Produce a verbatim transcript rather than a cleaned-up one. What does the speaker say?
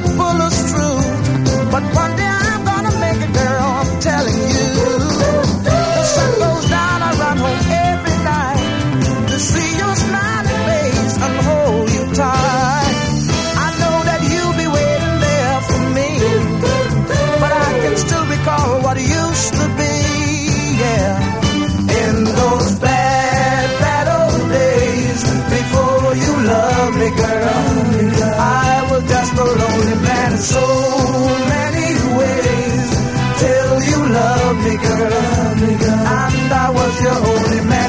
would pull us through. But one day I'm gonna make it, girl, I'm telling you. The sun goes down, I run home every night to see your smiling face and hold you tight. I know that you'll be waiting there for me, but I can still recall what it used to be, yeah. In those bad, bad old days, before you loved me, girl, I was just a lonely man in so many ways. Till you loved me, girl, and I was your only man.